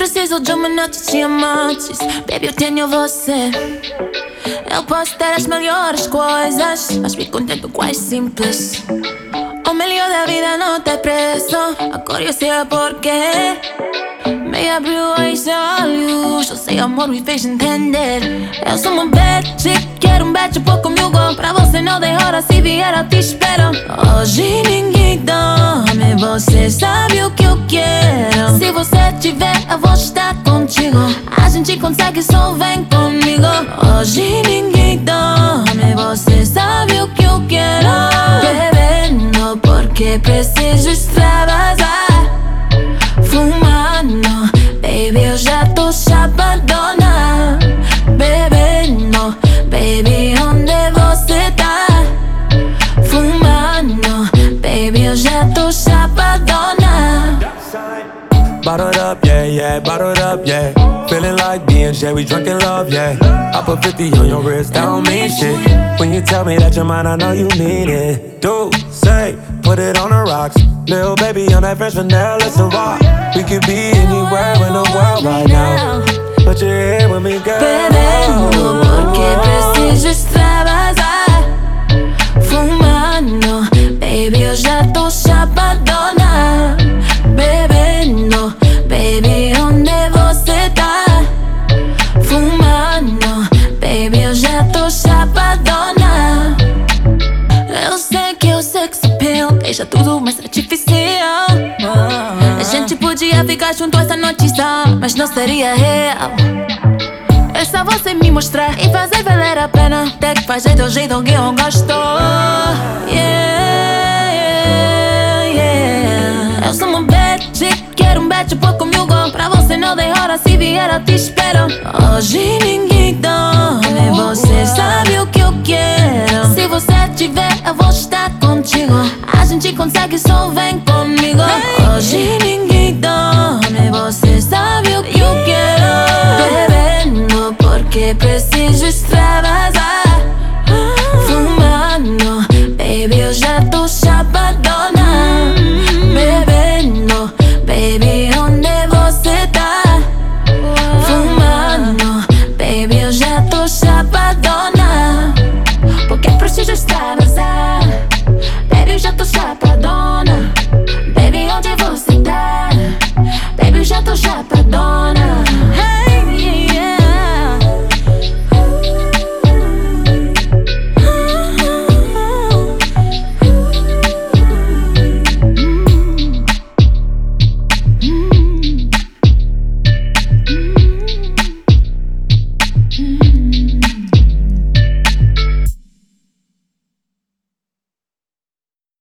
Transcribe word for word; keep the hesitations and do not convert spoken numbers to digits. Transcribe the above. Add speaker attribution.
Speaker 1: preciso de uma noite de diamantes. Baby, eu tenho você. Eu posso ter as melhores coisas, mas fico contente com as simples. O melhor da vida não tem preço. Agora eu sei porquê. Me abriu os olhos, eu sei amor me fez entender. Eu sou uma bad chick, quero um beijo por comigo. Pra você não tem hora, se vier eu te espero. Hoje ninguém dorme, você sabe o que eu quero. Se você tiver, eu vou estar contigo. A gente consegue, só vem comigo. Hoje ninguém dorme, você sabe o que eu quero. Bebendo porque preciso extravasar. Fumando, baby, eu já tô chapadona. Bebendo, baby, onde você tá? Fumando, baby, eu já tô chapadona.
Speaker 2: Bottled up, yeah, yeah, bottled up, yeah. Feeling like B and J, we drunk in love, yeah. I put fifty on your wrist, that don't mean shit. When you tell me that you're mine, I know you mean it. Do, say, put it on the rocks. Lil' baby, on that French vanilla, it's a rock. We could be anywhere in the world right now. But you're here with me, girl.
Speaker 1: Bebendo porque preciso extravasar. Fumando, baby, eu já tô chapadona. Bebendo, baby, onde você tá? Fumando, baby, eu já tô chapadona. Eu sei que o sex appeal deixa tudo mais artificial. A gente podia ficar junto essa noite só, mas não seria real. É só você me mostrar e fazer valer a pena. Até que faz jeito, jeito que eu gosto. Yeah, yeah, yeah. Eu sou uma bad chick, quero um beijo por comigo. Pra você não tem hora, se vier eu te espero. Hoje ninguém dorme, você sabe o que eu quero. Se você tiver, eu vou estar contigo. A gente consegue, só